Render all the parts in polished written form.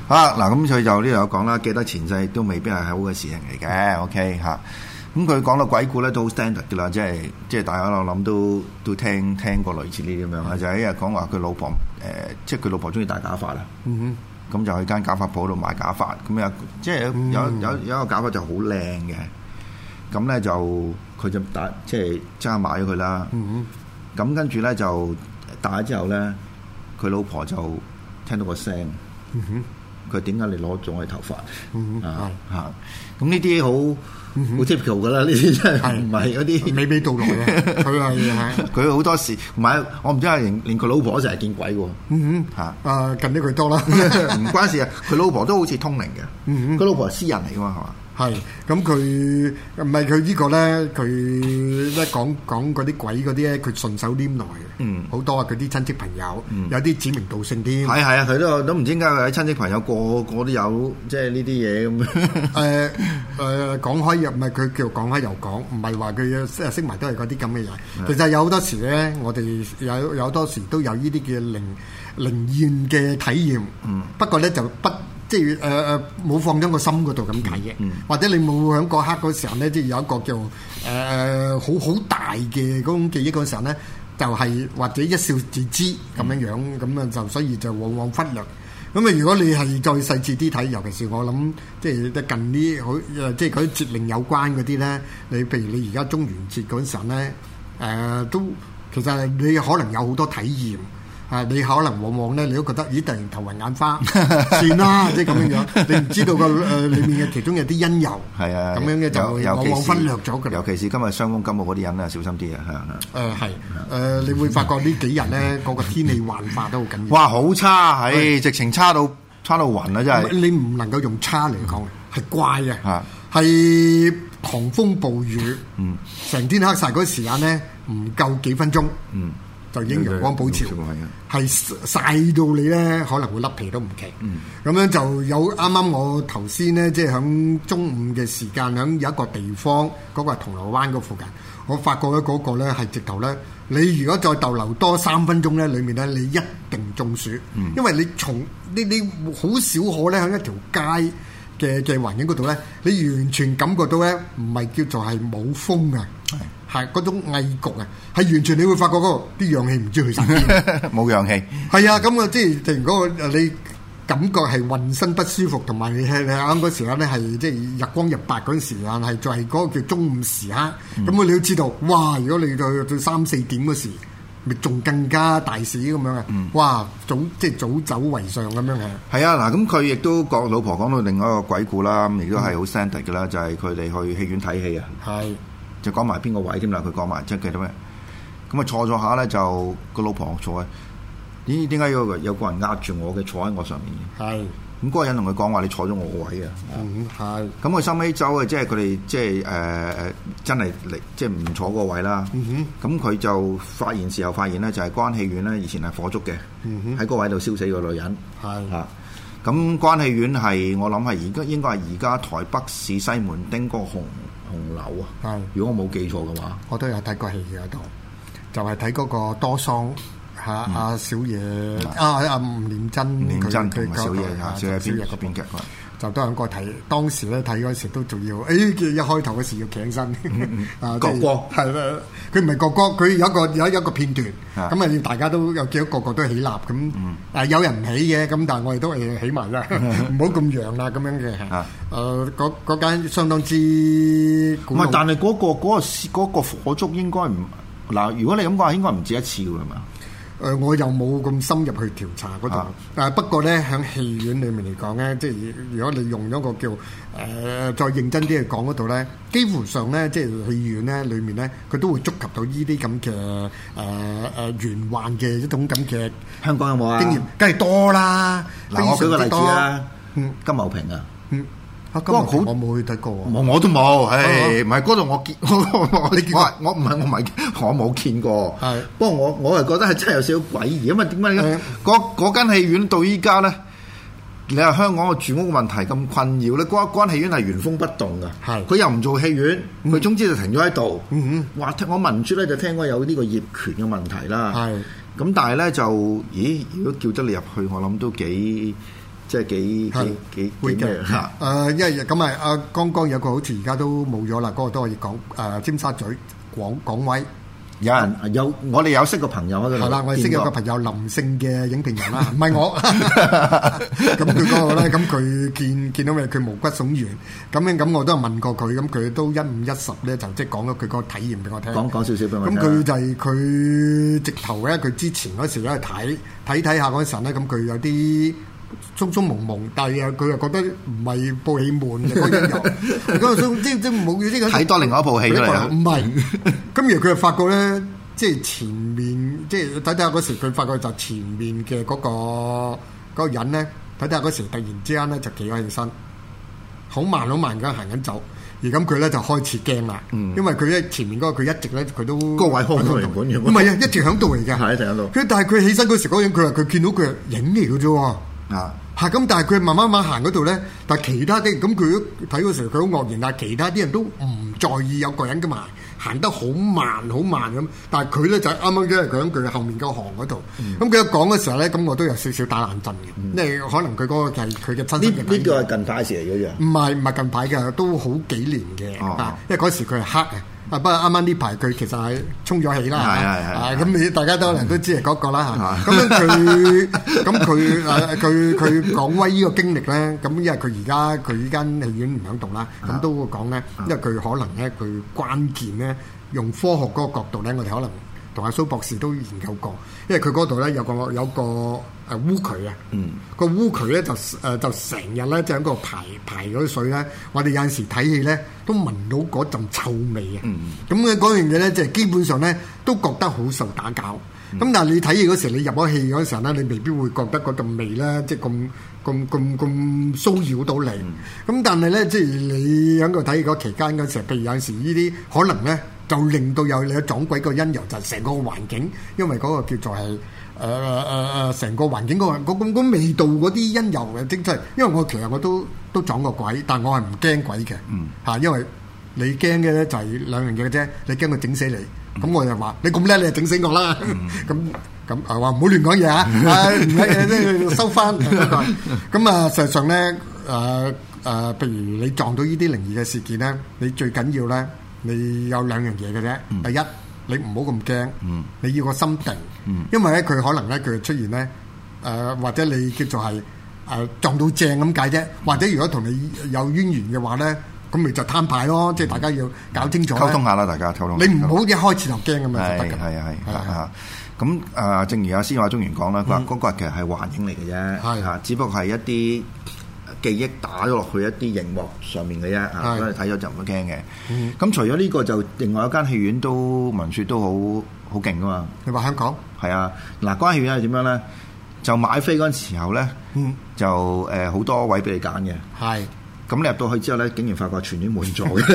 嗱，咁佢就呢度有講啦，記得前世都未必係好嘅事情嚟嘅。OK 嚇，咁佢講到鬼故咧都好 standard 嘅啦，即係大家我諗都聽過類似呢啲咁樣啦，就係一日講話佢老婆即係佢老婆中意戴假髮啦。咁就去間假髮鋪度買假髮，咁即係有一個假髮就好靚嘅，咁咧就佢就即係即刻買咗佢啦。咁跟住咧就戴咗之後咧，佢老婆就聽到個聲。佢點解你攞咗我頭髮？咁呢啲好 typical 噶啦，呢啲真係唔係嗰啲娓娓道來嘅。佢係佢好多時，唔係我唔知係連佢老婆成日見鬼喎。 近啲佢多啦， 唔關事啊。佢老婆都好似通靈嘅。佢老婆係詩人嚟噶嘛，係嘛？ 係咁佢唔係佢呢個咧，佢咧講嗰啲鬼嗰啲咧，佢順手拈來嘅。好多啊！佢啲親戚朋友，有啲指名道姓添。係啊，佢都唔知點解佢喺親戚朋友個都有即係呢啲嘢咁。 講開又唔係佢叫講開又講，唔係話佢識埋都係嗰啲咁嘅人。其實有好多時咧，我哋有好多時都有呢啲叫靈驗嘅體驗。不過咧就不。即係冇放咗個心嗰度咁解嘅，或者你冇喺嗰刻嗰時候咧，即係有一個叫好大嘅嗰種記憶嗰時候咧，就係或者一笑置之咁樣樣，咁啊就所以就往往忽略。咁啊，如果你係再細緻啲睇，尤其是我諗，即係近啲好即係嗰啲節令有關嗰啲咧，你譬如你而家中元節嗰陣時候咧，都其實你可能有好多體驗。你可能往往咧，你都覺得咦，突然頭暈眼花，算啦，即係咁樣樣。你唔知道個裡面嘅其中有啲因由，係啊，咁樣嘅就往往忽略咗㗎。 尤其是今日傷風感冒嗰啲人啊，小心啲啊， 你會發覺呢幾日咧，嗰個天氣幻化都好緊要。 哇，好差，直情差到暈啊，真係。 你唔能夠用差嚟講，係怪啊，係狂風暴雨，成天黑晒嗰時間咧，唔夠幾分鐘，就已經陽光普照，係曬到你咧可能會甩皮都唔奇。咁樣就有啱啱我頭先咧，即係響中午嘅時間，響有一個地方，嗰個係銅鑼灣嗰附近，我發覺咧嗰個咧係直頭咧，你如果再逗留多3分鐘咧，裡面咧你一定中暑，因為你好少可咧喺一條街嘅環境嗰度咧，你完全感覺到咧唔係叫做係冇風啊。係嗰種翳焗啊，係完全你會發覺嗰啲氧氣唔知去晒邊， 冇氧氣。 係啊，咁啊，即係突然嗰個你感覺係渾身不舒服，同埋你啱嗰時間咧係即係日光日白嗰陣時間，係就係嗰個叫中午時刻。咁你都知道，哇！如果你到3、4點嗰時，咪仲更加大事咁樣啊！哇！早走為上咁樣嘅。係啊，嗱，咁佢亦都講老婆講到另外一個鬼故啦，亦都係好 standard 嘅啦，就係佢哋去戲院睇戲啊。係。就講埋邊個位添啦，佢講埋即係記得咩？咁啊坐咗下咧，就個老婆坐啊，咦？點解有個人壓住我嘅坐喺我上面嘅？係。咁嗰個人同佢講話：你坐咗我個位啊！係。咁佢收尾走啊，即係佢哋即係真係嚟，即係唔坐嗰個位啦。咁佢就事後發現咧，就係關戲院咧，以前係火燭嘅，喺嗰個位度燒死個女人。係。嚇！咁關戲院係我諗係應該係而家台北市西門町嗰個紅樓啊，係。如果我冇記錯嘅話， 我都有睇過戲嘅嗰度，就係睇嗰個多桑嚇阿小野阿吳念真佢小野個編劇就都喺嗰睇。當時咧睇嗰時都仲要，一開頭嗰時要企起身國歌係啦，佢唔係國歌，佢有一個片段，咁啊要大家都有幾多個都起立咁，有人唔起嘅，咁但係我哋都係起埋啦，唔好咁揚啦咁樣嘅。嗰間相當之唔係，但係嗰個火燭應該唔嗱，如果你咁講，應該唔止一次㗎係嘛？ 我又冇咁深入去調查嗰度，但係不過咧，喺戲院裏面嚟講咧，即係如果你用咗個叫再認真啲去講嗰度咧，幾乎上咧，即係戲院咧裏面咧，佢都會觸及到呢啲咁嘅玄幻嘅一種咁嘅。 香港有冇啊？經驗梗係多啦。 嗱，我舉個例子啦，金茂屏啊。 嗰個我冇去睇過， 我都冇，唔係嗰度我見，你見過？我冇見過。係，不過我係覺得係真係有少少詭異，因為點解咧？嗰間戲院到依家咧，你話香港嘅住屋問題咁困擾咧，嗰間戲院係原封不動㗎。係，佢又唔做戲院，佢總之就停咗喺度。話我聞説咧就聽講有呢個業權嘅問題啦。係，咁但係咧就，如果叫得你入去，我諗都幾即係幾會嘅嚇。 因為咁啊，剛剛有個好似而家都冇咗啦，嗰個都可以講尖沙咀廣威。 我哋有識個朋友喺度， 係啦，我哋識有個朋友林姓嘅影評人啦，唔係我。咁佢嗰個咧，咁佢見到佢毛骨悚然，咁我都有問過佢，咁佢都1510咧就即係講咗佢個體驗俾我聽。講少少俾我聽。 咁佢就係佢直頭咧，佢之前嗰時咧睇下嗰陣咧，咁佢有啲匆匆忙忙，但係佢又覺得唔係部戲悶嘅嗰陣又，咁即冇呢個睇多另外一部戲嚟。 唔係，咁而佢就發覺咧，即係前面即係睇下嗰時，佢發覺就前面嘅嗰個人咧，睇下嗰時突然之間咧就企咗起身，好慢咁行緊走，而咁佢咧就開始驚啦，因為佢咧前面嗰個佢一直咧佢都個位空咗原本嘅， 唔係啊，一直喺度嚟嘅， 係一直喺度。 佢但係佢起身嗰時嗰樣，佢話佢見到佢影嚟嘅啫喎。咁，但係佢慢慢行嗰度咧，但係其他啲咁佢都睇嗰時佢好愕然，但係其他啲人都唔在意有個人㗎嘛，行得好慢咁，但係佢咧就啱啱因為佢喺佢後面個行嗰度，咁佢一講嘅時候咧，咁我都有少少打冷震嘅，因為可能佢嗰個係佢嘅親身嘅。 呢個係近排事嚟嘅啫。 唔係近排嘅，都好幾年嘅，因為嗰時佢係黑嘅。不過啱啱呢排佢其實係衝咗起啦，咁你大家都可能都知係嗰個啦嚇。咁佢講威呢個經歷咧，咁因為佢而家佢依間戲院唔響度啦，咁都會講咧，因為佢可能咧佢關鍵咧用科學嗰個角度咧，我哋可能同阿蘇博士都研究過，因為佢嗰度咧有個污渠啊，個污渠咧就成日咧就喺個排嗰啲水咧，我哋有陣時睇戲咧都聞到嗰陣臭味啊，咁嘅嗰樣嘢咧即係基本上咧都覺得好受打攪，咁但係你睇戲嗰時，你入咗戲嗰時候咧，你未必會覺得嗰陣味咧即係咁騷擾到你，咁但係咧即係你喺度睇戲嗰期間嗰時候，譬如有陣時呢啲可能咧就令到有你撞鬼個因由就係成個環境，因為嗰個叫做係。成個環境嗰味道嗰啲因由嘅，即係因為我其實我都撞過鬼，但我係唔驚鬼嘅，因為你驚嘅咧就係兩樣嘢嘅啫，你驚佢整死你，咁我就話你咁叻，你就整死我啦，咁話唔好亂講嘢啊，唔叻嘢收翻，咁啊實際上咧譬如你撞到呢啲靈異嘅事件咧，你最緊要咧，你有兩樣嘢嘅啫，第一。你唔好咁驚，你要個心定，因為咧佢可能咧佢出現咧，或者你叫做係撞到正咁解啫，或者如果同你有淵源嘅話咧，咁咪就攤牌咯，即係大家要搞清楚。溝通下啦，大家溝通。 你唔好一開始就驚咁樣就得㗎。 係。咁正如阿司馬中原講啦，佢話嗰個其實係幻影嚟嘅啫，只不過係一啲記憶打咗落去一啲熒幕上面嘅啫，咁你睇咗就唔會驚嘅。咁除咗呢個，就另外一間戲院都聞説都好勁噶嘛。 你話香港？係啊，嗱，嗰間戲院係點樣咧？就買飛嗰陣時候咧，就好多位俾你揀嘅。係。咁你入到去之後咧，竟然發覺全院滿座嘅，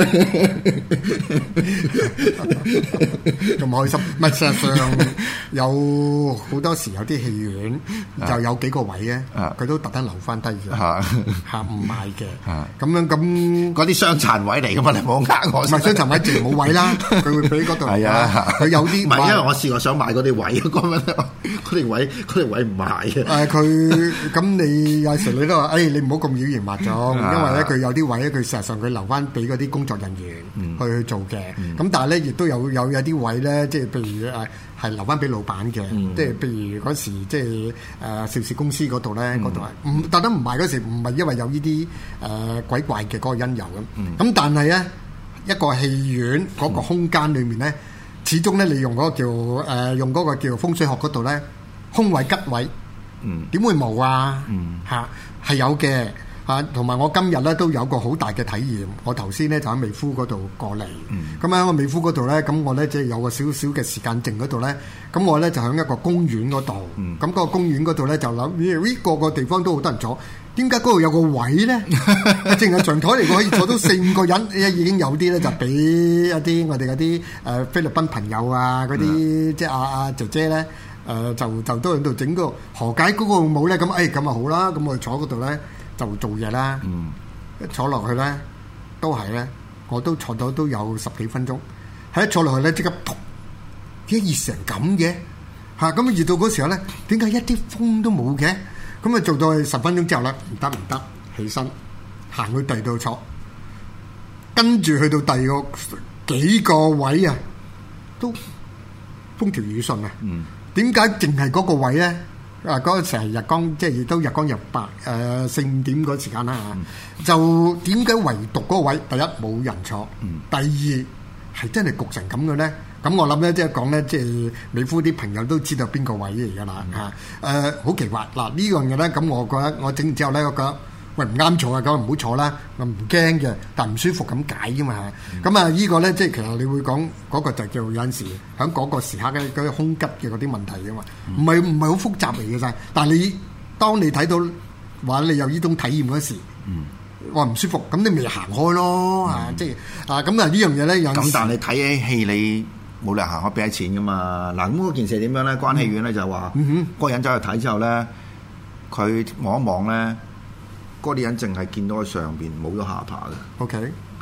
咁開心。唔係，事實上有好多時有啲戲院就有幾個位咧，佢都特登留翻低嘅，唔賣嘅。咁樣咁嗰啲傷殘位嚟噶嘛？你冇呃我。 唔係傷殘位，自然冇位啦。佢會俾嗰度。係啊，佢有啲。 唔係，因為我試過想買嗰啲位，嗰啲位唔賣嘅。 佢咁你有時你都話，你唔好咁妖言惑眾，因為咧。佢有啲位咧，佢事實上佢留翻俾嗰啲工作人員去做嘅。咁但係咧，亦都有啲位咧，即係譬如係留翻俾老闆嘅。即係譬如嗰時即係邵氏公司嗰度咧，嗰度係唔特登唔賣嗰時，唔係因為有呢啲鬼怪嘅嗰個因由咁。咁但係咧，一個戲院嗰個空間裏面咧，始終咧你用嗰個叫用嗰個叫風水學嗰度咧，空位吉位，點會冇啊？係有嘅。同埋我今日咧都有個好大嘅體驗。我頭先咧就喺美孚嗰度過嚟，咁喺個美孚嗰度咧，咁我咧即係有個少少嘅時間剩嗰度咧，咁我咧就喺一個公園嗰度，咁嗰個公園嗰度咧就諗，咦個地方都好多人坐，點解嗰度有個位咧？淨係長台嚟講可以坐到4-5個人，已經有啲咧就俾一啲我哋嗰啲菲律賓朋友啊，嗰啲即係阿姐姐咧，就都喺度整個何解嗰個舞咧？咁咁啊好啦，咁我坐嗰度咧。就做嘢啦，坐落去咧都係咧，我都坐咗都有10幾分鐘，喺坐落去咧即刻噗，點解熱成咁嘅？咁熱到嗰時候咧，點解一啲風都冇嘅？ 咁啊做到10分鐘之後咧，唔得，起身行去第二度坐，跟住去到第二個幾個位啊，都風調雨順啊。點解淨係嗰個位咧？嗰個成日日光，即係亦都日光日白，4、5點嗰時間啦嚇。就點解唯獨嗰個位，第一冇人坐，第二係真係焗成咁嘅咧？咁我諗咧，即係講咧，即係美孚啲朋友都知道邊個位嚟㗎啦嚇。好奇怪嗱，呢樣嘢咧，咁我覺得我整完之後咧，我覺得喂唔啱坐啊，咁唔好坐啦，我唔驚嘅，但唔舒服咁解啫嘛。咁啊，呢個咧即係其實你會講嗰個就叫有陣時喺嗰個時刻嘅嗰啲胸吉嘅嗰啲問題㗎嘛，唔係好複雜嚟嘅啫。但係當你睇到話你有呢種體驗嗰時，話唔舒服，咁你咪行開咯嚇，即係咁啊呢樣嘢咧有。咁但係你睇起戲你冇理由行開俾錢㗎嘛。嗱咁嗰件事係點樣咧？關戲院咧就係話，嗰個人走去睇之後咧，佢望一望咧。嗰啲人淨係見到佢上邊冇咗下巴嘅。 OK，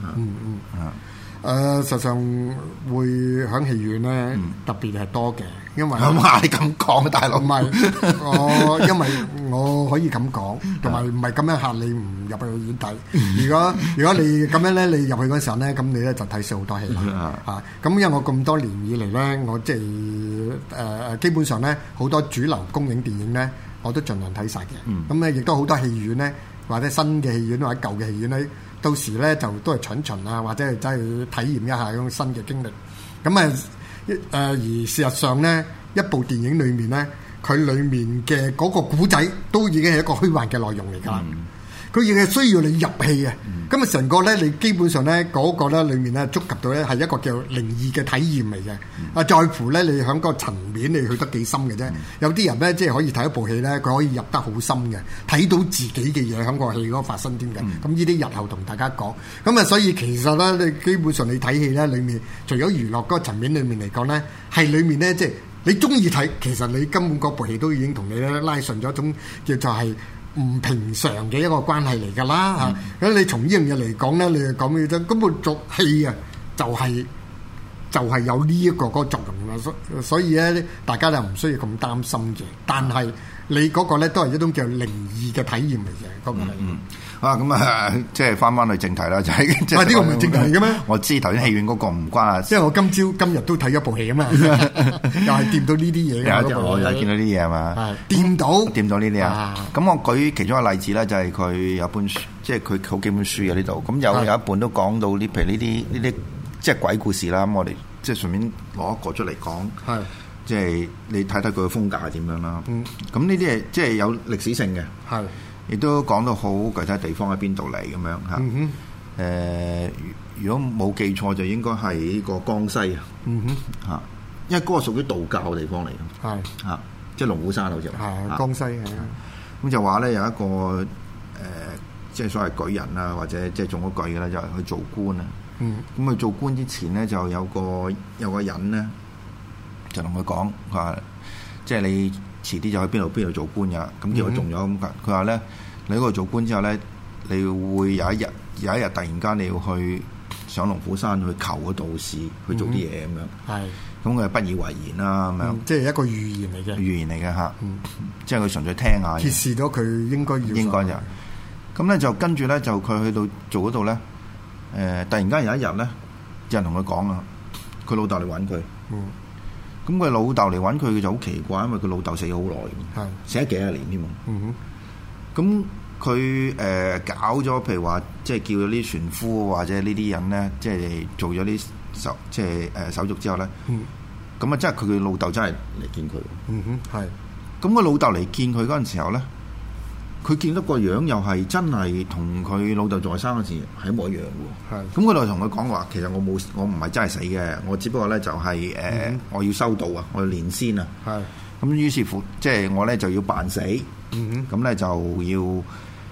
實際上會響戲院咧，特別係多嘅，因為你咁講，大佬唔係因為我可以咁講，同埋唔係咁樣嚇你唔入去戲院睇。如果你咁樣咧，你入去嗰時候咧，咁你咧就睇少好多戲啦嚇。咁因為我咁多年以嚟咧，我即係基本上咧好多主流公映電影咧，我都盡量睇晒嘅。咁咧亦都好多戲院咧。或者新嘅戲院或者舊嘅戲院咧，到時咧就都係巡啊，或者係真係體驗一下嗰種新嘅經歷。咁而事實上咧，一部電影裏面咧，佢裏面嘅嗰個古仔都已經係一個虛幻嘅內容嚟㗎啦。佢亦係需要你入戲啊！咁啊，成個咧，你基本上咧嗰個咧裏面咧觸及到咧係一個叫靈異嘅體驗嚟嘅。在乎咧你喺個層面你去得幾深嘅啫。有啲人咧即係可以睇一部戲咧，佢可以入得好深嘅，睇到自己嘅嘢喺個戲嗰度發生添嘅。咁呢啲日後同大家講。咁啊，所以其實咧，你基本上你睇戲咧裏面，除咗娛樂嗰個層面裏面嚟講咧，係裏面咧即係你中意睇，其實你根本嗰部戲都已經同你咧拉順咗一種叫做係唔平常嘅一個關係嚟㗎啦嚇！咁你從呢樣嘢嚟講咧，你就講嘅啫。咁部作戲啊，就係有呢一個嗰個作用啦。所以咧，大家就唔需要咁擔心嘅。但係你嗰個咧都係一種叫靈異嘅體驗嚟嘅嗰個係。 咁啊，即係翻去正題啦，就係即係呢個唔係正題嚟嘅咩？ 我知頭先戲院嗰個唔關啊， 即係我今日都睇一部戲啊嘛，又係掂到呢啲嘢。 我又見到啲嘢係嘛？ 掂到呢啲啊！咁我舉其中一個例子咧，就係佢有本書，即係佢好幾本書嘅呢度。咁有一本都講到呢，譬如呢啲即係鬼故事啦。咁我哋即係順便攞一個出嚟講，即係你睇睇佢嘅風格係點樣啦。咁呢啲係即係有歷史性嘅。亦都講到好具體地方喺邊度嚟咁樣嚇。如果冇記錯，就應該係呢個江西啊。因為嗰個屬於道教嘅地方嚟嘅。即係龍虎山好似係。 江西咁就話咧有一個即係所謂舉人啊，或者即係中咗舉嘅咧，就係去做官啊。咁佢做官之前咧，就有個人咧，就同佢講，佢話即係你遲啲就去邊度做官㗎。咁結果中咗咁，佢話咧你喺嗰度做官之後咧，你會有一日突然間你要去上龍虎山去求個道士去做啲嘢咁樣。咁佢不以為然啦咁樣。即係一個預言嚟嘅。 預言嚟嘅嚇。即係佢純粹聽下。 揭示咗佢應該就咁咧，就跟住咧就佢去到做嗰度咧。突然間有一日咧，有人同佢講啊，佢老豆嚟揾佢。咁佢老豆嚟揾佢，佢就好奇怪，因為佢老豆死咗好耐，死咗幾廿年添。咁佢搞咗，譬如話，即係叫咗啲船夫或者呢啲人咧，即係做咗啲手續之後咧。咁啊，即係佢老豆真係嚟見佢。咁佢老豆嚟見佢嗰陣時候咧，佢見到個樣又係真係同佢老豆在生嗰時係一模一樣嘅。咁佢就同佢講話，其實我唔係真係死嘅，我只不過咧就係我要修道啊，我要練仙啊。咁於是乎，即係我咧就要扮死。咁咧就要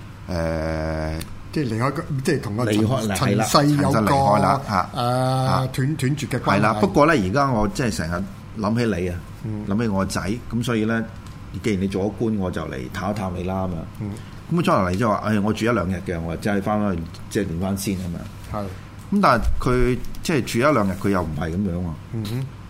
即係離開，即係同個塵世有個斷絕嘅關係。 係啦，不過咧而家我即係成日諗起你啊，諗起我個仔，咁所以咧。既然你做咗官，我就嚟探一探你啦咁樣。咁再落嚟即係話，我住一兩日嘅，我真係翻去即係練翻先咁樣。咁但係佢即係住一兩日，佢又唔係咁樣喎。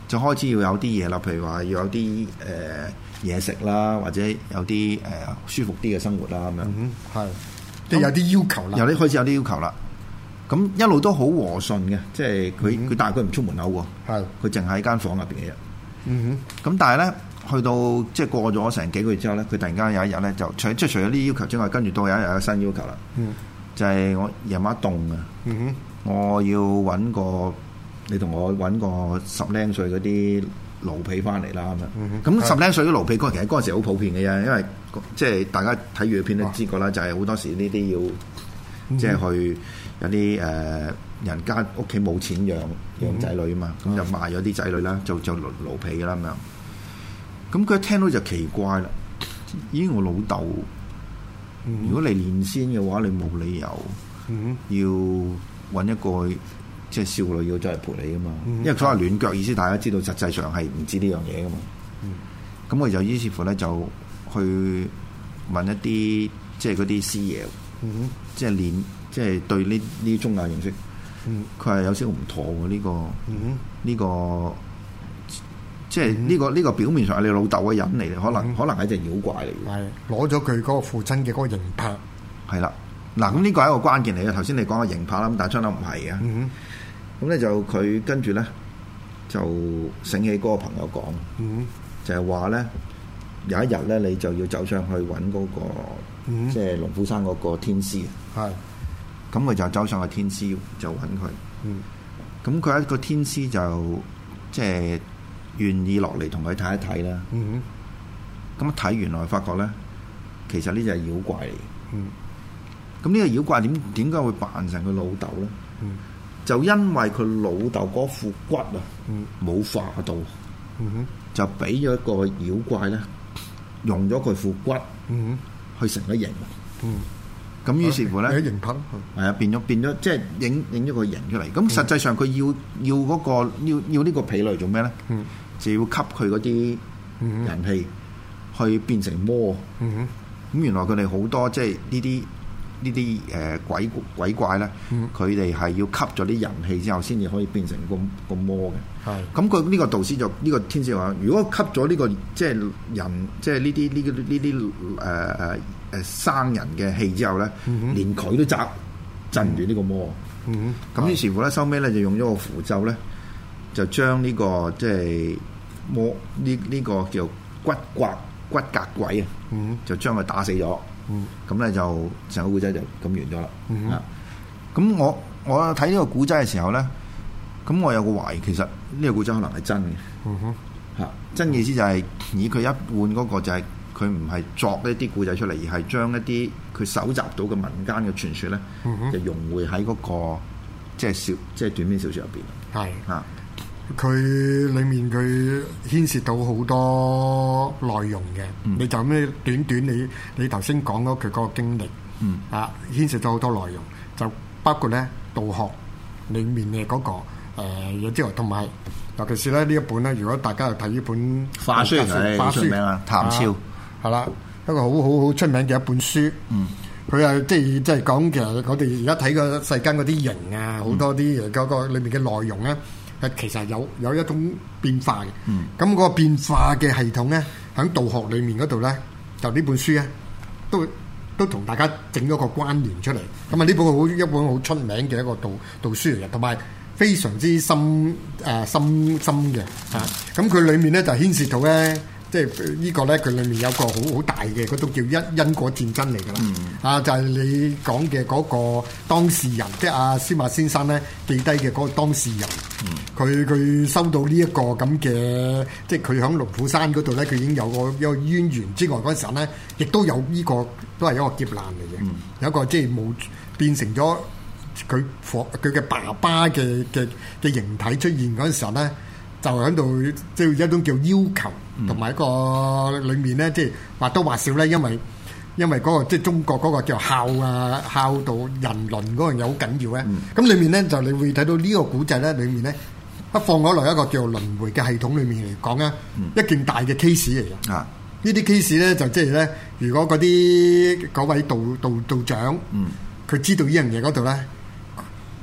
就開始要有啲嘢啦，譬如話要有啲嘢食啦，或者有啲舒服啲嘅生活啦咁樣。 係，即係有啲要求啦。 有啲開始有啲要求啦。咁一路都好和順嘅，即係佢但係佢唔出門口喎。係，佢淨喺間房入邊嘅啫。咁但係咧，去到即係過咗成幾個月之後咧，佢突然間有一日咧就除咗呢啲要求之外，跟住到有一日有新要求啦。就係我夜晚凍啊。我要揾個你同我揾個10零歲嗰啲奴婢翻嚟啦咁樣。咁10零歲啲奴婢其實嗰陣時好普遍嘅啫，因為即係大家睇粵語片都知過啦，就係好多時呢啲要即係去有啲人家屋企冇錢養仔女啊嘛，咁就賣咗啲仔女啦，做奴婢啦咁樣。咁佢一聽到就奇怪啦，咦我老豆，如果你練仙嘅話，你冇理由要揾一個即係少女要走嚟陪你噶嘛？因為所謂戀腳意思，大家知道實際上係唔知呢樣嘢噶嘛。咁我就於是乎咧就去問一啲即係嗰啲師爺，即係練即係對呢宗教認識。佢係有少少唔妥喎呢個，即係呢個表面上係你老豆嘅人嚟，可能係一隻妖怪嚟嘅。係攞咗佢嗰個父親嘅嗰個形魄。係啦， 嗱咁呢個係一個關鍵嚟嘅。頭先你講嘅形魄啦，咁但係出嚟唔係嘅。咁咧就佢跟住咧就醒起嗰個朋友講，就係話咧有一日咧你就要走上去揾嗰個即係龍虎山嗰個天師。係。咁佢就走上去天師就揾佢。咁佢一個天師就即係願意落嚟同佢睇一睇啦。咁睇原來發覺咧，其實呢隻係妖怪嚟嘅。咁呢個妖怪點解會扮成佢老豆咧？就因為佢老豆嗰副骨啊，冇化到，就俾咗一個妖怪咧，用咗佢副骨去成咗形。咁於是乎咧， 形魄係啊，變咗，即係影咗個形出嚟。咁實際上佢要嗰個要呢個婢女做咩咧？就要吸佢嗰啲人氣，去變成魔。咁原來佢哋好多即係呢啲鬼怪咧，佢哋係要吸咗啲人氣之後，先至可以變成個魔嘅。係。咁佢呢個導師就呢個天師話：如果吸咗呢個即係人，即係呢啲生人嘅氣之後咧，連佢都鎮唔住呢個魔。咁於是乎咧，收尾咧就用咗個符咒咧，就將呢個即係魔呢個叫骨骼鬼啊，就將佢打死咗。咁咧就成個古仔就咁完咗啦。咁我睇呢個古仔嘅時候咧，咁我有個懷疑，其實呢個古仔可能係真嘅。真意思就係以佢一換嗰個就係佢唔係作一啲古仔出嚟，而係將一啲佢搜集到嘅民間嘅傳說咧，就融匯喺嗰個即係短篇小說入邊。係佢裡面佢牽涉到好多內容嘅。你就咁短你頭先講咗佢嗰個經歷，牽涉到好多內容，就包括咧道學裡面嘅嗰個嘢之外，同埋尤其是咧呢一本咧，如果大家有睇呢本化書，化書名啊，譚超係啦，一個好出名嘅一本書。佢係即係講其實我哋而家睇個世間嗰啲形啊，好多啲嗰個裏面嘅內容咧，其實有一種變化嘅。咁嗰個變化嘅系統咧，喺道學裏面嗰度咧，就呢本書咧都同大家整咗個關聯出嚟。咁啊，呢本一本好出名嘅一個道書嚟嘅，同埋非常之深嘅。咁佢裏面咧就牽涉到咧。即係呢個咧，佢裏面有個好大嘅嗰種叫因果戰爭嚟㗎啦。就係你講嘅嗰個當事人，即係阿司馬先生咧記低嘅嗰個當事人。佢收到呢一個咁嘅，即係佢喺龍虎山嗰度咧，佢已經有個淵源之外嗰陣時候咧，亦都有呢個都係一個劫難嚟嘅。有一個即係冇變成咗佢嘅爸爸嘅形體出現嗰陣時候咧。就喺度，即係一種叫要求，同埋一個裡面咧，即係或多或少咧，因為嗰個即係中國嗰個叫孝道人倫嗰樣嘢好緊要咧。咁裡面咧就你會睇到呢個古仔咧，裡面咧一放咗落一個叫輪迴嘅系統裡面嚟講咧，一件大嘅 case 嚟嘅。呢啲 case 咧就即係咧，如果嗰位道長，佢知道呢樣嘢嗰度咧。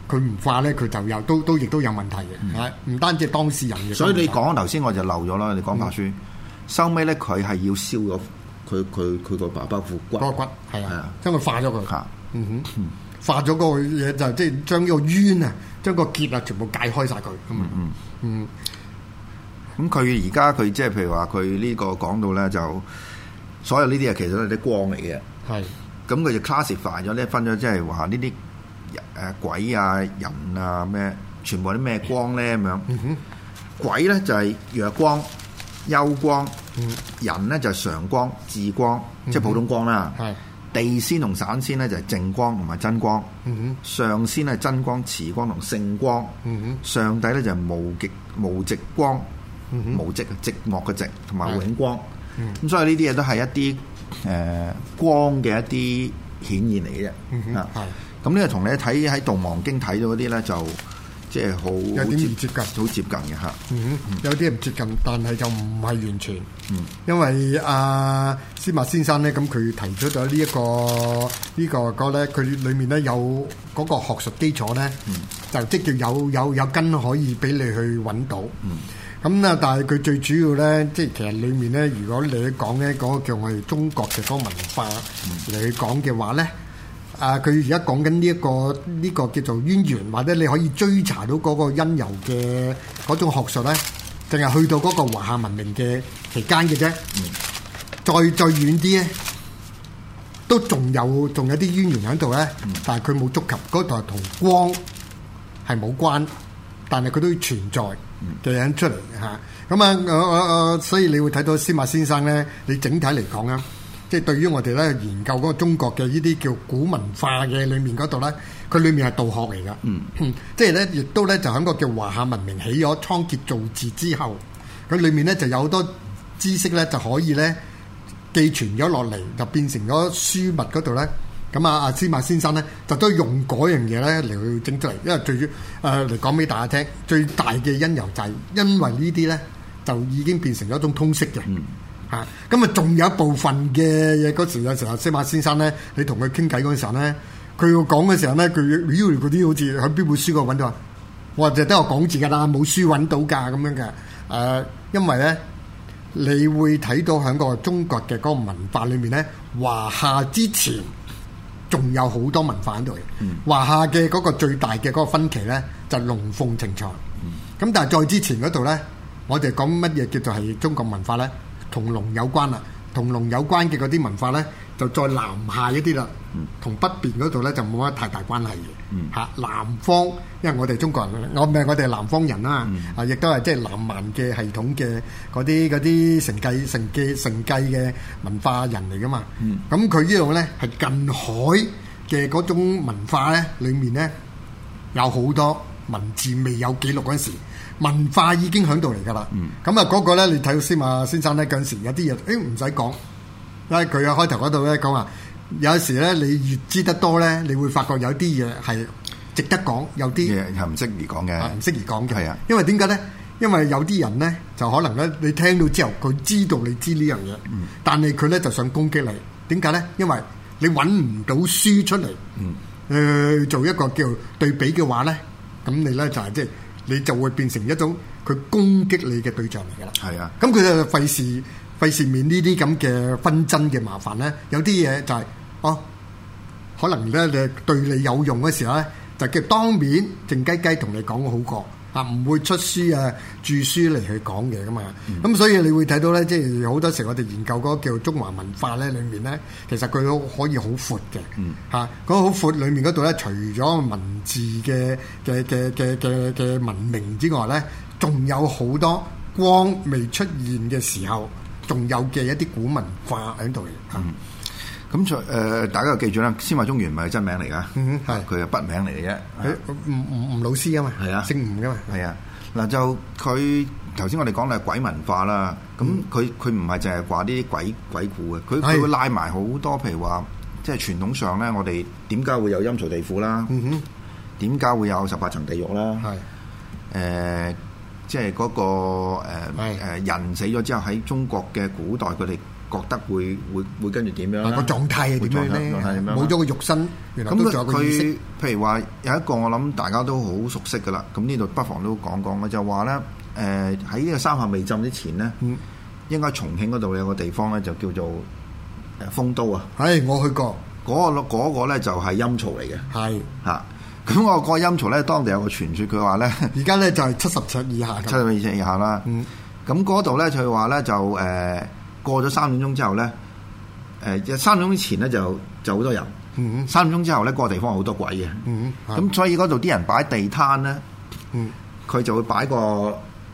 佢唔化咧，佢就有都亦都有問題嘅嚇，唔單止係當事人嘅。 所以你講頭先我就漏咗啦，你講法書，收尾咧佢係要燒咗佢個爸爸副骨， 個骨係啊，將佢化咗佢。 嚇， 化咗個嘢就即係將呢個冤啊，將個結啊全部解開晒佢。 咁佢而家佢即係譬如話佢呢個講到咧，就所有呢啲嘢其實都係啲光嚟嘅。係。咁佢就 classify 咗咧，分咗即係話呢啲鬼啊、人啊咩，全部啲咩光咧咁樣。鬼咧就係弱光、幽光，人咧就係常光、智光，即係普通光啦。係。地仙同散仙咧就係淨光同埋真光。上仙係真光、慈光同聖光。上帝咧就係無極光。無極寂寞嘅寂同埋永光，咁所以呢啲嘢都係一啲光嘅一啲顯現嚟嘅啫。咁呢個同你睇喺《度亡經》睇到嗰啲咧，就即係好有啲唔接近， 好接近嘅嚇。 有啲唔接近，但係就唔係完全。因為阿司馬先生咧，咁佢提出咗呢個歌咧，佢裡面咧有嗰個學術基礎咧，就即叫有根可以俾你去揾到。咁啊，但係佢最主要咧，即係其實裡面咧，如果你講咧嗰個叫我哋中國嘅嗰個文化嚟去講嘅話咧，佢而家講緊呢個叫做淵源，或者你可以追查到嗰個因由嘅嗰種學術咧，淨係去到嗰個華夏文明嘅期間嘅啫。再遠啲咧，都仲有啲淵源喺度咧，但係佢冇觸及嗰度同光係冇關，但係佢都存在嘅樣出嚟嚇。咁啊，所以你會睇到司馬先生咧，你整體嚟講啊，即係對於我哋咧研究嗰個中國嘅呢啲叫古文化嘅裏面嗰度咧，佢裏面係道學嚟噶。即係咧，亦都咧就喺個叫華夏文明起咗倉頡造字之後，佢裏面咧就有好多知識咧就可以咧寄傳咗落嚟，就變成咗書物嗰度咧。咁啊，司馬先生咧就都用嗰樣嘢咧嚟去整出嚟，因為最主嚟講俾大家聽，最大嘅因由就係因為呢啲咧就已經變成咗一種通識嘅嚇。咁啊，仲有一部分嘅嘢嗰時有時候司馬先生咧，你同佢傾偈嗰陣時候咧，佢要講嘅時候咧，佢嗰啲好似喺邊本書嗰度揾到，我話就得個講字㗎啦，冇書揾到㗎咁樣嘅。因為咧你會睇到喺個中國嘅嗰個文化裏面咧，華夏之前仲有好多文化喺度嘅。華夏嘅嗰個最大嘅嗰個分歧咧，就龍鳳呈祥。咁但係再之前嗰度咧，我哋講乜嘢叫做係中國文化咧？同龍有關啦，同龍有關嘅嗰啲文化咧，就再南下一啲啦。同北邊嗰度咧就冇乜太大關係嘅。嚇，南方，因為我哋中國人，我哋係南方人啦。亦都係即係南蠻嘅系統嘅嗰啲承繼嘅文化人嚟噶嘛。咁佢呢度咧係近海嘅嗰種文化咧，裡面咧有好多文字未有記錄嗰陣時，文化已經喺度嚟㗎啦。咁啊嗰個咧，你睇到司馬先生咧嗰陣時有啲嘢，唔使講，因為佢喺開頭嗰度咧講話，有時咧你越知得多咧，你會發覺有啲嘢係值得講，有啲嘢係唔適宜講嘅， 唔適宜講嘅。 係啊， 因為點解咧？因為有啲人咧就可能咧，你聽到之後佢知道你知呢樣嘢，但係佢咧就想攻擊你。點解咧？因為你揾唔到書出嚟，做一個叫對比嘅話咧，咁你咧就係即係你就會變成一種佢攻擊你嘅對象嚟㗎啦。係啊，咁佢就費事免呢啲咁嘅紛爭嘅麻煩咧。有啲嘢就係可能咧你對你有用嘅時候咧，就叫當面靜雞雞同你講好過。唔會出書著書嚟去講嘅㗎嘛。咁所以你會睇到咧，即係好多時我哋研究嗰個叫中華文化咧，裡面咧其實佢都可以好闊嘅。嗰個好闊裡面嗰度咧，除咗文字嘅文明之外咧，仲有好多光未出現嘅時候，仲有嘅一啲古文化喺度嘅。 咁大家就記住啦，司馬中原唔係真名嚟㗎，係佢係筆名嚟嘅啫。 吳老師啊嘛，係啊，姓吳㗎嘛，係啊。 嗱就佢頭先我哋講嘅係鬼文化啦，咁佢唔係淨係話啲鬼故嘅，佢會拉埋好多，譬如話即係傳統上咧，我哋點解會有陰曹地府啦？點解會有18層地獄啦？係即係嗰個人死咗之後喺中國嘅古代佢哋覺得會跟住點樣啦？ 個狀態係點樣咧？冇咗個肉身，原來都仲有個意識。 咁佢譬如話有一個我諗大家都好熟悉㗎啦，咁呢度不妨都講講嘅，就話咧喺呢個三峽未浸之前咧，應該重慶嗰度有個地方咧就叫做豐都啊。 係，我去過。 嗰個咧就係陰曹嚟嘅。係嚇。咁我個陰曹咧，當地有個傳說，佢話咧， 而家咧就係70尺以下。 70尺以下啦。咁嗰度咧，佢話咧就過咗3點鐘之後咧，3點鐘之前咧就好多人。3點鐘之後咧，嗰個地方好多鬼嘅。咁所以嗰度啲人擺地攤咧，佢就會擺個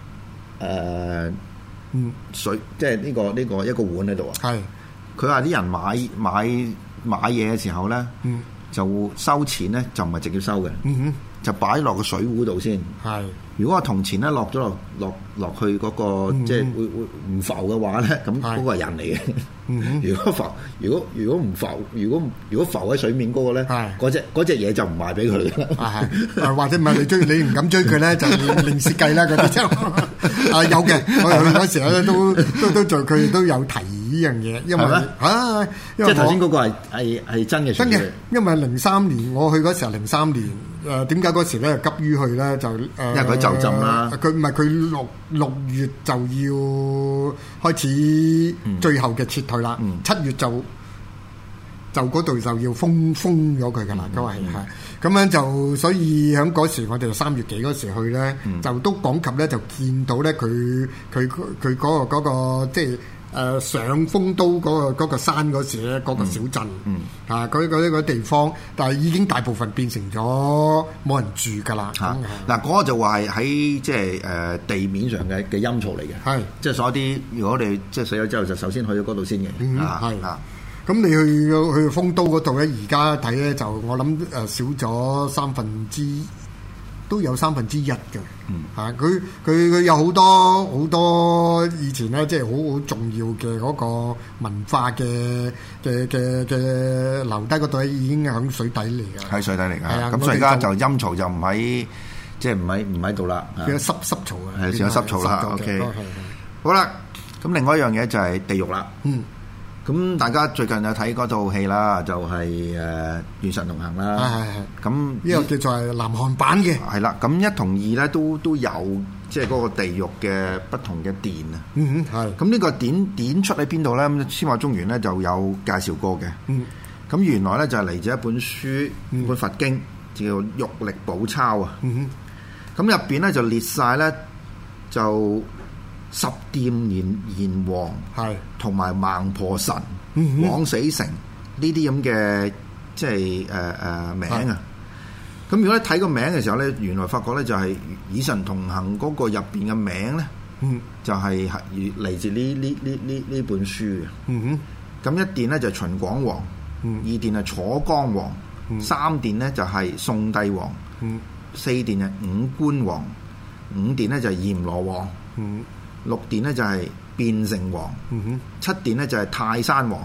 水，即係呢個一個碗喺度啊。係。佢話啲人買嘢嘅時候咧，就收錢咧，就唔係直接收嘅，就擺落個水壺度先。係。如果個銅錢咧落咗落去嗰個，即係會唔浮嘅話咧，咁嗰個係人嚟嘅。如果唔浮，如果浮喺水面嗰個咧，嗰隻嘢就唔賣俾佢嘅。 係。或者唔係你追，你唔敢追佢咧，就另設計啦嗰啲就。有嘅，我哋嗰時咧都做，佢哋都有提呢樣嘢，因為即係頭先嗰個係真嘅。 真嘅，因為03年我去嗰時候03年，點解嗰時咧急於去咧就因為佢就浸啦。 佢唔係佢6月就要開始最後嘅撤退啦，7月就嗰度就要封咗佢㗎啦，都係咁樣就，所以喺嗰時我哋3月幾嗰時去咧，就都講及咧就見到咧佢嗰個即係上豐都嗰個山嗰時咧，嗰個小鎮嗰個地方，但係已經大部分變成咗冇人住㗎啦。 嗱，嗰個就話係喺即係地面上嘅陰曹嚟嘅，係即係所有啲如果我哋即係死咗之後，就首先去咗嗰度先嘅。係咁你去豐都嗰度咧，而家睇咧就我諗少咗都有1/3嘅。佢有好多以前咧，即係好重要嘅嗰個文化嘅留低嗰度咧，已經喺水底嚟㗎。喺水底嚟㗎。咁所以而家就陰曹就唔喺，即係唔喺度啦。變咗濕曹啊！係變咗濕曹啦。OK。好啦，咁另外一樣嘢就係地獄啦。咁大家最近有睇嗰套戲啦，就係《與神同行》啦。咁呢個叫做係南韓版嘅。係啦，咁1同2咧都有即係嗰個地獄嘅不同嘅殿啊。係。咁呢個典出喺邊度咧？咁司馬中原咧就有介紹過嘅。咁原來咧就係嚟自一本書，本佛經叫做《玉歷寶鈔》啊。咁入邊咧就列晒咧就十殿閻王係同埋孟婆神、枉死城呢啲咁嘅即係名啊。咁如果你睇個名嘅時候咧，原來發覺咧就係與神同行嗰個入邊嘅名咧，就係嚟自呢本書嘅。咁一殿咧就係秦廣王，二殿係楚江王，三殿咧就係宋帝王，四殿係五官王，五殿咧就係閻羅王。6殿咧就係變成王，7殿咧就係泰山王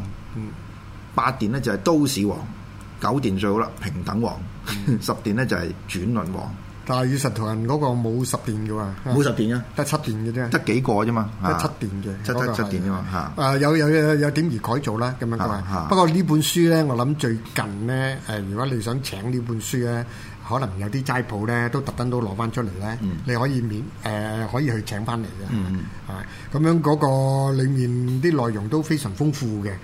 ，8殿咧就係都市王，9殿最好啦，平等王，10殿咧就係轉輪王。但係與神同行嗰個冇10殿嘅喎，冇10殿嘅，得7殿嘅啫，得幾個啫嘛，得7殿嘅，得7殿啫嘛嚇。有點而改造啦咁樣講。不過呢本書咧，我諗最近咧如果你想請呢本書咧，可能有啲齋鋪咧都特登都攞翻出嚟咧，你可以可以去請翻嚟嘅。咁樣嗰個裡面啲內容都非常豐富嘅。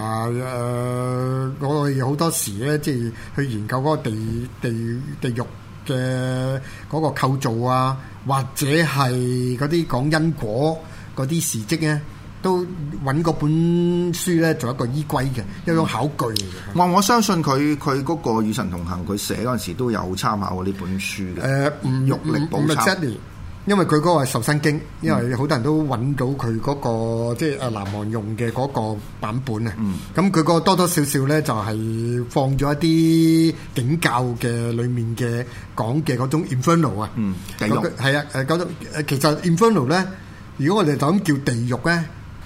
我哋好多時咧，即係去研究嗰個地獄嘅嗰個構造啊，或者係嗰啲講因果嗰啲事蹟咧，都揾嗰本書咧做一個依歸嘅一種考據嚟嘅。我相信佢嗰個《與神同行》佢寫嗰陣時都有參考過呢本書嘅。玉歷寶鈔，因為佢嗰個係受生經，因為好多人都揾到佢嗰個即係南韓用嘅嗰個版本啊。咁佢個多多少少咧就係放咗一啲景教嘅裡面嘅講嘅嗰種 inferno 啊。地獄係啊，嗰種其實 inferno 咧，如果我哋就咁叫地獄咧，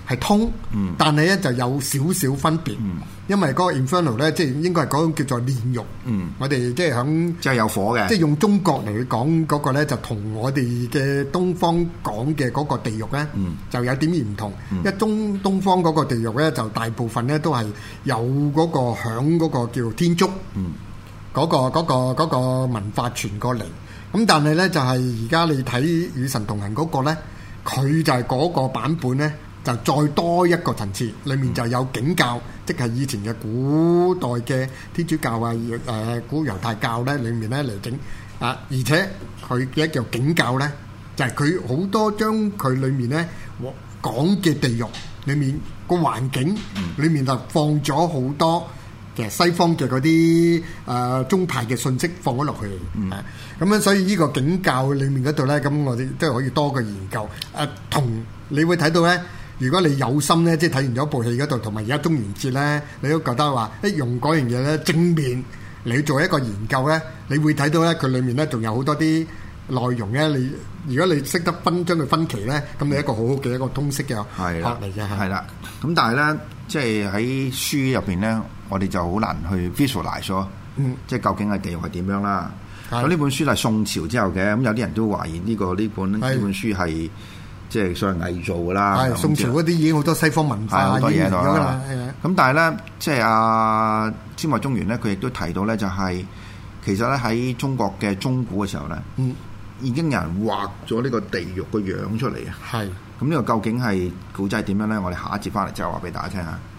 係通，但係咧就有少少分別，因為嗰個 Inferno 咧，即係應該係嗰種叫做煉獄。我哋即係響即係有火嘅， 即係用中國嚟講嗰個咧，就同我哋嘅東方講嘅嗰個地獄咧，就有點唔同。因為東方嗰個地獄咧，就大部分咧都係有嗰個響嗰個叫天竺，嗰個文化傳過嚟。咁但係咧就係而家你睇與神同行嗰個咧，佢就係嗰個版本咧。就再多一個層次，裡面就有景教，即係以前嘅古代嘅天主教啊、古猶太教咧，裡面咧嚟整啊，而且佢嘅叫景教咧，就係佢好多將佢裡面咧講嘅地獄裡面個環境裡面就放咗好多嘅西方嘅嗰啲宗派嘅信息放咗落去，咁樣所以呢個景教裡面嗰度咧，咁我哋都係可以多個研究。同你會睇到咧。如果你有心咧，即係睇完咗部戲嗰度，同埋而家中元節咧，你都覺得話用嗰樣嘢咧正面嚟做一個研究咧，你會睇到咧佢裡面咧仲有好多啲內容咧。你如果你識得將佢分期咧，咁你一個好好嘅一個通識嘅學嚟嘅。係啦， 咁但係咧，即係喺書入邊咧，我哋就好難去 visualize 咗，即係究竟係地獄係點樣啦。咁呢本書係宋朝之後嘅，咁有啲人都懷疑呢本書係。即係所謂偽造㗎啦。 係宋朝嗰啲已經好多西方文化好多嘢喺度啦。咁但係咧，即係阿詹麥中元咧，佢亦都提到咧，就係其實咧喺中國嘅中古嘅時候咧，已經有人畫咗呢個地獄個樣出嚟啊。係。咁呢個究竟係古仔係點樣咧？我哋下一節翻嚟之後話俾大家聽下。